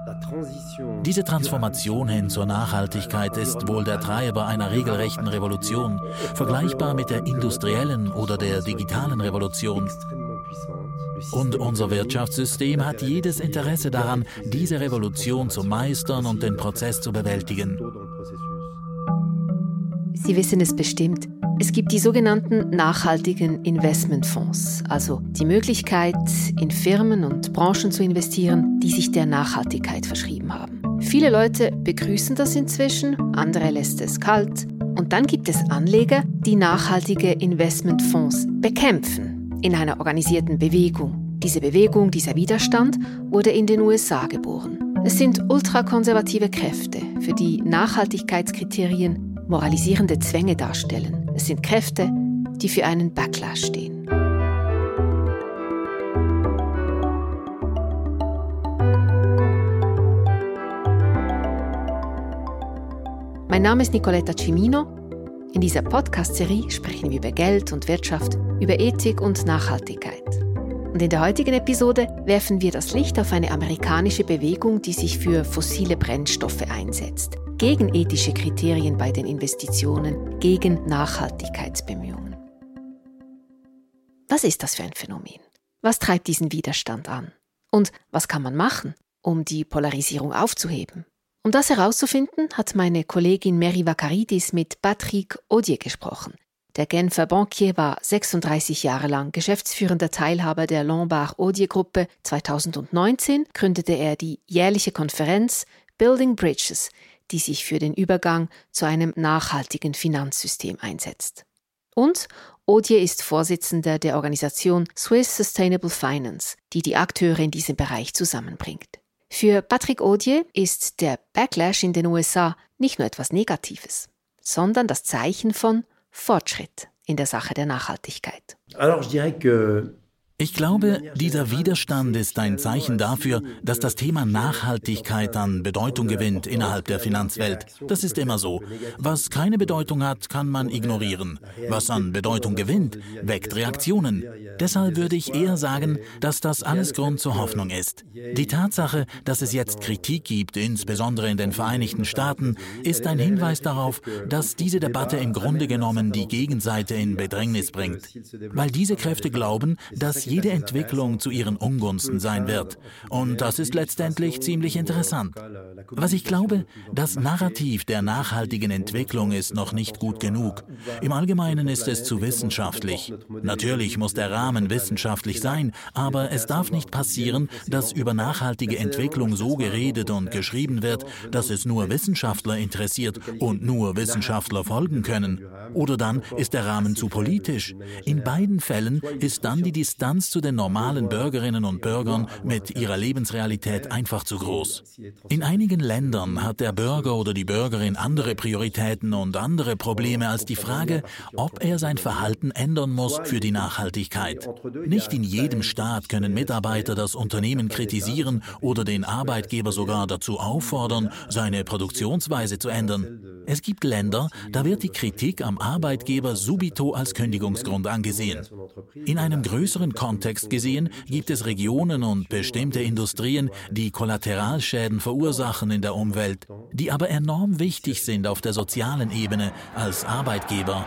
Diese Transformation hin zur Nachhaltigkeit ist wohl der Treiber einer regelrechten Revolution, vergleichbar mit der industriellen oder der digitalen Revolution. Und unser Wirtschaftssystem hat jedes Interesse daran, diese Revolution zu meistern und den Prozess zu bewältigen. Sie wissen es bestimmt. Es gibt die sogenannten nachhaltigen Investmentfonds, also die Möglichkeit, in Firmen und Branchen zu investieren, die sich der Nachhaltigkeit verschrieben haben. Viele Leute begrüßen das inzwischen, andere lässt es kalt. Und dann gibt es Anleger, die nachhaltige Investmentfonds bekämpfen, in einer organisierten Bewegung. Diese Bewegung, dieser Widerstand, wurde in den USA geboren. Es sind ultrakonservative Kräfte, für die Nachhaltigkeitskriterien moralisierende Zwänge darstellen. Es sind Kräfte, die für einen Backlash stehen. Mein Name ist Nicoletta Cimino. In dieser Podcast-Serie sprechen wir über Geld und Wirtschaft, über Ethik und Nachhaltigkeit. Und in der heutigen Episode werfen wir das Licht auf eine amerikanische Bewegung, die sich für fossile Brennstoffe einsetzt, gegen ethische Kriterien bei den Investitionen, gegen Nachhaltigkeitsbemühungen. Was ist das für ein Phänomen? Was treibt diesen Widerstand an? Und was kann man machen, um die Polarisierung aufzuheben? Um das herauszufinden, hat meine Kollegin Mary Vakaridis mit Patrick Audier gesprochen. Der Genfer Bankier war 36 Jahre lang geschäftsführender Teilhaber der Lombard-Odier-Gruppe. 2019 gründete er die jährliche Konferenz Building Bridges, die sich für den Übergang zu einem nachhaltigen Finanzsystem einsetzt. Und Audier ist Vorsitzender der Organisation Swiss Sustainable Finance, die die Akteure in diesem Bereich zusammenbringt. Für Patrick Audier ist der Backlash in den USA nicht nur etwas Negatives, sondern das Zeichen von Fortschritt in der Sache der Nachhaltigkeit. Ich glaube, dieser Widerstand ist ein Zeichen dafür, dass das Thema Nachhaltigkeit an Bedeutung gewinnt innerhalb der Finanzwelt. Das ist immer so. Was keine Bedeutung hat, kann man ignorieren. Was an Bedeutung gewinnt, weckt Reaktionen. Deshalb würde ich eher sagen, dass das alles Grund zur Hoffnung ist. Die Tatsache, dass es jetzt Kritik gibt, insbesondere in den Vereinigten Staaten, ist ein Hinweis darauf, dass diese Debatte im Grunde genommen die Gegenseite in Bedrängnis bringt. Weil diese Kräfte glauben, dass jede Entwicklung zu ihren Ungunsten sein wird. Und das ist letztendlich ziemlich interessant. Was ich glaube, das Narrativ der nachhaltigen Entwicklung ist noch nicht gut genug. Im Allgemeinen ist es zu wissenschaftlich. Natürlich muss der Rahmen wissenschaftlich sein, aber es darf nicht passieren, dass über nachhaltige Entwicklung so geredet und geschrieben wird, dass es nur Wissenschaftler interessiert und nur Wissenschaftler folgen können. Oder dann ist der Rahmen zu politisch. In beiden Fällen ist dann die Distanz zu den normalen Bürgerinnen und Bürgern mit ihrer Lebensrealität einfach zu groß. In einigen Ländern hat der Bürger oder die Bürgerin andere Prioritäten und andere Probleme als die Frage, ob er sein Verhalten ändern muss für die Nachhaltigkeit. Nicht in jedem Staat können Mitarbeiter das Unternehmen kritisieren oder den Arbeitgeber sogar dazu auffordern, seine Produktionsweise zu ändern. Es gibt Länder, da wird die Kritik am Arbeitgeber subito als Kündigungsgrund angesehen. In einem größeren Kontext gesehen gibt es Regionen und bestimmte Industrien, die Kollateralschäden verursachen in der Umwelt, die aber enorm wichtig sind auf der sozialen Ebene als Arbeitgeber.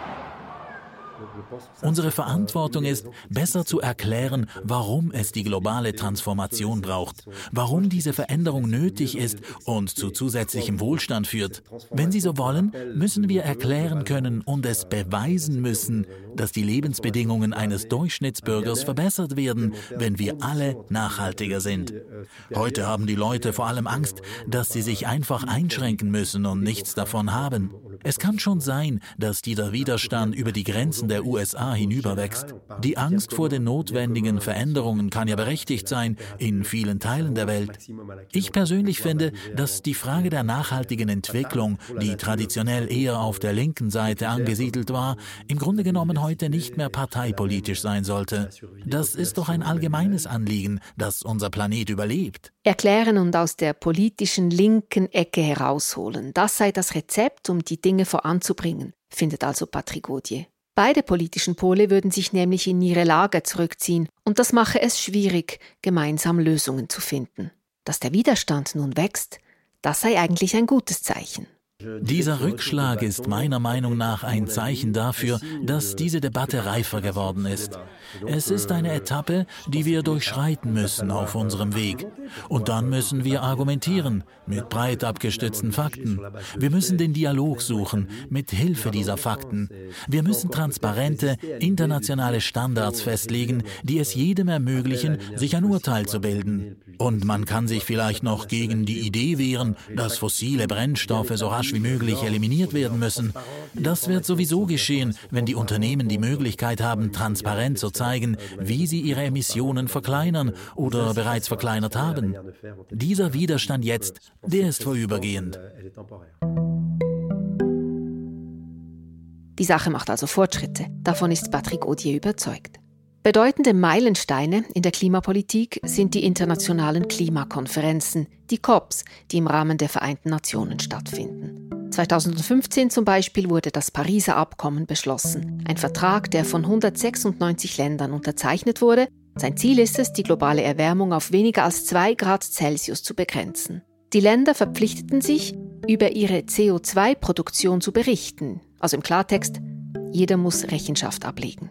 Unsere Verantwortung ist, besser zu erklären, warum es die globale Transformation braucht, warum diese Veränderung nötig ist und zu zusätzlichem Wohlstand führt. Wenn Sie so wollen, müssen wir erklären können und es beweisen müssen, dass die Lebensbedingungen eines Durchschnittsbürgers verbessert werden, wenn wir alle nachhaltiger sind. Heute haben die Leute vor allem Angst, dass sie sich einfach einschränken müssen und nichts davon haben. Es kann schon sein, dass dieser Widerstand über die Grenzen der USA hinüberwächst. Die Angst vor den notwendigen Veränderungen kann ja berechtigt sein in vielen Teilen der Welt. Ich persönlich finde, dass die Frage der nachhaltigen Entwicklung, die traditionell eher auf der linken Seite angesiedelt war, im Grunde genommen heute nicht mehr parteipolitisch sein sollte. Das ist doch ein allgemeines Anliegen, dass unser Planet überlebt. Erklären und aus der politischen linken Ecke herausholen, das sei das Rezept, um die Dinge voranzubringen, findet also Patrick Audier. Beide politischen Pole würden sich nämlich in ihre Lager zurückziehen und das mache es schwierig, gemeinsam Lösungen zu finden. Dass der Widerstand nun wächst, das sei eigentlich ein gutes Zeichen. Dieser Rückschlag ist meiner Meinung nach ein Zeichen dafür, dass diese Debatte reifer geworden ist. Es ist eine Etappe, die wir durchschreiten müssen auf unserem Weg. Und dann müssen wir argumentieren, mit breit abgestützten Fakten. Wir müssen den Dialog suchen, mit Hilfe dieser Fakten. Wir müssen transparente, internationale Standards festlegen, die es jedem ermöglichen, sich ein Urteil zu bilden. Und man kann sich vielleicht noch gegen die Idee wehren, dass fossile Brennstoffe so rasch wie möglich eliminiert werden müssen. Das wird sowieso geschehen, wenn die Unternehmen die Möglichkeit haben, transparent zu zeigen, wie sie ihre Emissionen verkleinern oder bereits verkleinert haben. Dieser Widerstand jetzt, der ist vorübergehend. Die Sache macht also Fortschritte. Davon ist Patrick Audier überzeugt. Bedeutende Meilensteine in der Klimapolitik sind die internationalen Klimakonferenzen, die COPs, die im Rahmen der Vereinten Nationen stattfinden. 2015 zum Beispiel wurde das Pariser Abkommen beschlossen, ein Vertrag, der von 196 Ländern unterzeichnet wurde. Sein Ziel ist es, die globale Erwärmung auf weniger als 2 Grad Celsius zu begrenzen. Die Länder verpflichteten sich, über ihre CO2-Produktion zu berichten. Also im Klartext, jeder muss Rechenschaft ablegen.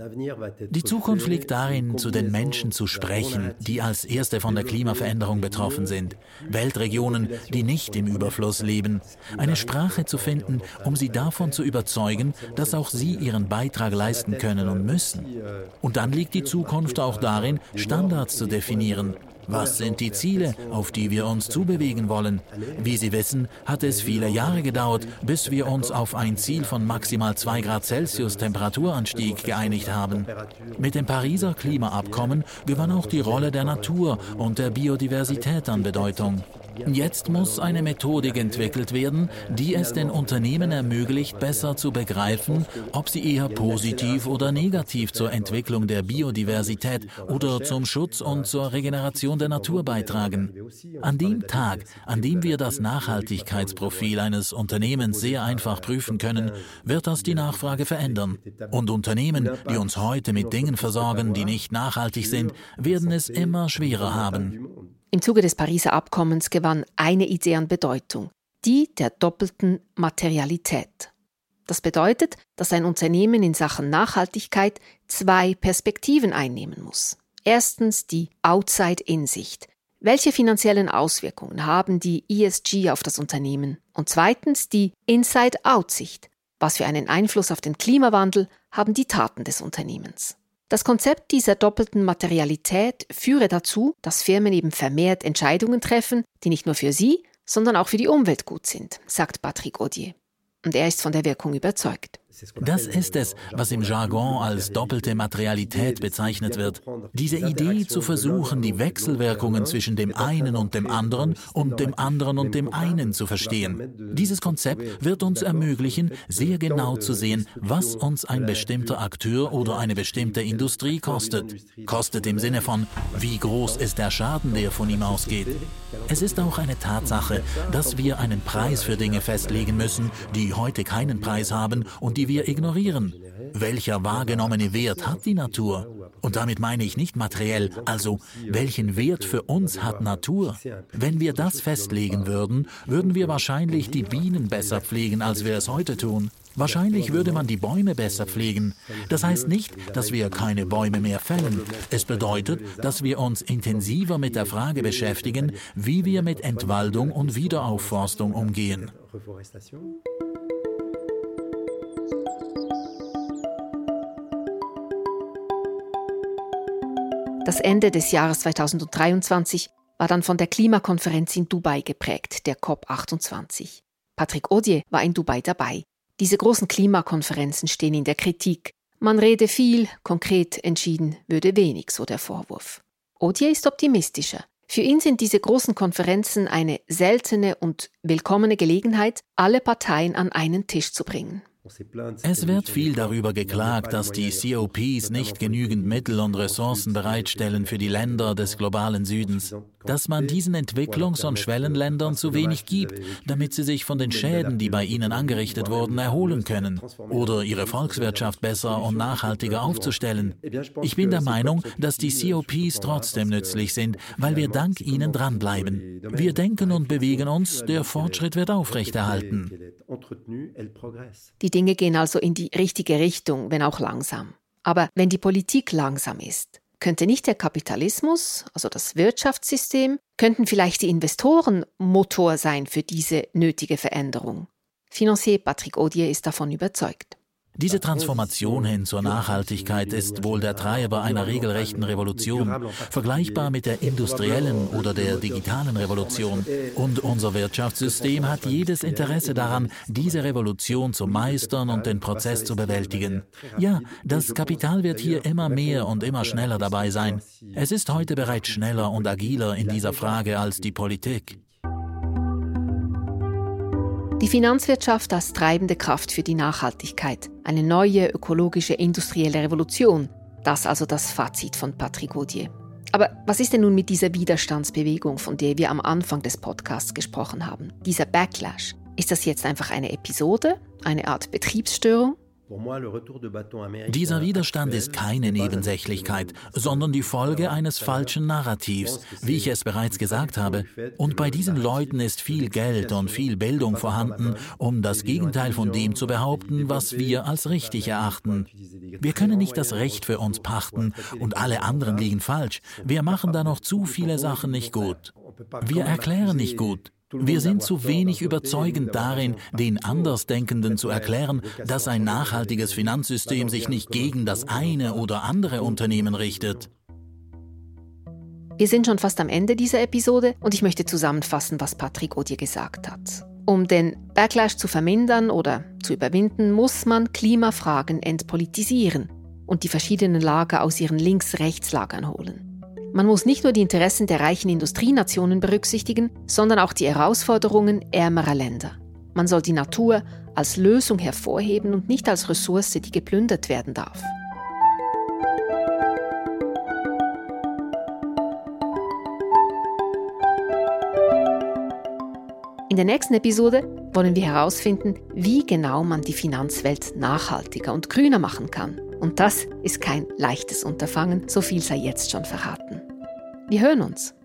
Die Zukunft liegt darin, zu den Menschen zu sprechen, die als Erste von der Klimaveränderung betroffen sind. Weltregionen, die nicht im Überfluss leben. Eine Sprache zu finden, um sie davon zu überzeugen, dass auch sie ihren Beitrag leisten können und müssen. Und dann liegt die Zukunft auch darin, Standards zu definieren. Was sind die Ziele, auf die wir uns zubewegen wollen? Wie Sie wissen, hat es viele Jahre gedauert, bis wir uns auf ein Ziel von maximal 2 Grad Celsius Temperaturanstieg geeinigt haben. Mit dem Pariser Klimaabkommen gewann auch die Rolle der Natur und der Biodiversität an Bedeutung. Jetzt muss eine Methodik entwickelt werden, die es den Unternehmen ermöglicht, besser zu begreifen, ob sie eher positiv oder negativ zur Entwicklung der Biodiversität oder zum Schutz und zur Regeneration der Natur beitragen. An dem Tag, an dem wir das Nachhaltigkeitsprofil eines Unternehmens sehr einfach prüfen können, wird das die Nachfrage verändern. Und Unternehmen, die uns heute mit Dingen versorgen, die nicht nachhaltig sind, werden es immer schwerer haben. Im Zuge des Pariser Abkommens gewann eine Idee an Bedeutung, die der doppelten Materialität. Das bedeutet, dass ein Unternehmen in Sachen Nachhaltigkeit 2 Perspektiven einnehmen muss. Erstens die Outside-In-Sicht. Welche finanziellen Auswirkungen haben die ESG auf das Unternehmen? Und zweitens die Inside-Out-Sicht. Was für einen Einfluss auf den Klimawandel haben die Taten des Unternehmens? Das Konzept dieser doppelten Materialität führe dazu, dass Firmen eben vermehrt Entscheidungen treffen, die nicht nur für sie, sondern auch für die Umwelt gut sind, sagt Patrick Audier. Und er ist von der Wirkung überzeugt. Das ist es, was im Jargon als doppelte Materialität bezeichnet wird. Diese Idee zu versuchen, die Wechselwirkungen zwischen dem einen und dem anderen und dem anderen und dem einen zu verstehen. Dieses Konzept wird uns ermöglichen, sehr genau zu sehen, was uns ein bestimmter Akteur oder eine bestimmte Industrie kostet. Kostet im Sinne von, wie groß ist der Schaden, der von ihm ausgeht. Es ist auch eine Tatsache, dass wir einen Preis für Dinge festlegen müssen, die heute keinen Preis haben und die wir ignorieren. Welcher wahrgenommene Wert hat die Natur? Und damit meine ich nicht materiell, also welchen Wert für uns hat Natur? Wenn wir das festlegen würden, würden wir wahrscheinlich die Bienen besser pflegen, als wir es heute tun. Wahrscheinlich würde man die Bäume besser pflegen. Das heißt nicht, dass wir keine Bäume mehr fällen. Es bedeutet, dass wir uns intensiver mit der Frage beschäftigen, wie wir mit Entwaldung und Wiederaufforstung umgehen. Das Ende des Jahres 2023 war dann von der Klimakonferenz in Dubai geprägt, der COP28. Patrick Audier war in Dubai dabei. Diese großen Klimakonferenzen stehen in der Kritik. Man rede viel, konkret entschieden würde wenig, so der Vorwurf. Audier ist optimistischer. Für ihn sind diese großen Konferenzen eine seltene und willkommene Gelegenheit, alle Parteien an einen Tisch zu bringen. Es wird viel darüber geklagt, dass die COPs nicht genügend Mittel und Ressourcen bereitstellen für die Länder des globalen Südens, dass man diesen Entwicklungs- und Schwellenländern zu wenig gibt, damit sie sich von den Schäden, die bei ihnen angerichtet wurden, erholen können oder ihre Volkswirtschaft besser und nachhaltiger aufzustellen. Ich bin der Meinung, dass die COPs trotzdem nützlich sind, weil wir dank ihnen dranbleiben. Wir denken und bewegen uns, der Fortschritt wird aufrechterhalten. Die Dinge gehen also in die richtige Richtung, wenn auch langsam. Aber wenn die Politik langsam ist, könnte nicht der Kapitalismus, also das Wirtschaftssystem, könnten vielleicht die Investoren Motor sein für diese nötige Veränderung? Financier Patrick Audier ist davon überzeugt. Diese Transformation hin zur Nachhaltigkeit ist wohl der Treiber einer regelrechten Revolution, vergleichbar mit der industriellen oder der digitalen Revolution. Und unser Wirtschaftssystem hat jedes Interesse daran, diese Revolution zu meistern und den Prozess zu bewältigen. Ja, das Kapital wird hier immer mehr und immer schneller dabei sein. Es ist heute bereits schneller und agiler in dieser Frage als die Politik. Die Finanzwirtschaft als treibende Kraft für die Nachhaltigkeit. Eine neue ökologische industrielle Revolution. Das also das Fazit von Patrick Audier. Aber was ist denn nun mit dieser Widerstandsbewegung, von der wir am Anfang des Podcasts gesprochen haben? Dieser Backlash. Ist das jetzt einfach eine Episode? Eine Art Betriebsstörung? Dieser Widerstand ist keine Nebensächlichkeit, sondern die Folge eines falschen Narrativs, wie ich es bereits gesagt habe. Und bei diesen Leuten ist viel Geld und viel Bildung vorhanden, um das Gegenteil von dem zu behaupten, was wir als richtig erachten. Wir können nicht das Recht für uns pachten und alle anderen liegen falsch. Wir machen da noch zu viele Sachen nicht gut. Wir erklären nicht gut. Wir sind zu wenig überzeugend darin, den Andersdenkenden zu erklären, dass ein nachhaltiges Finanzsystem sich nicht gegen das eine oder andere Unternehmen richtet. Wir sind schon fast am Ende dieser Episode und ich möchte zusammenfassen, was Patrick Audier gesagt hat. Um den Backlash zu vermindern oder zu überwinden, muss man Klimafragen entpolitisieren und die verschiedenen Lager aus ihren Links-Rechts-Lagern holen. Man muss nicht nur die Interessen der reichen Industrienationen berücksichtigen, sondern auch die Herausforderungen ärmerer Länder. Man soll die Natur als Lösung hervorheben und nicht als Ressource, die geplündert werden darf. In der nächsten Episode wollen wir herausfinden, wie genau man die Finanzwelt nachhaltiger und grüner machen kann. Und das ist kein leichtes Unterfangen, so viel sei jetzt schon verraten. Wir hören uns.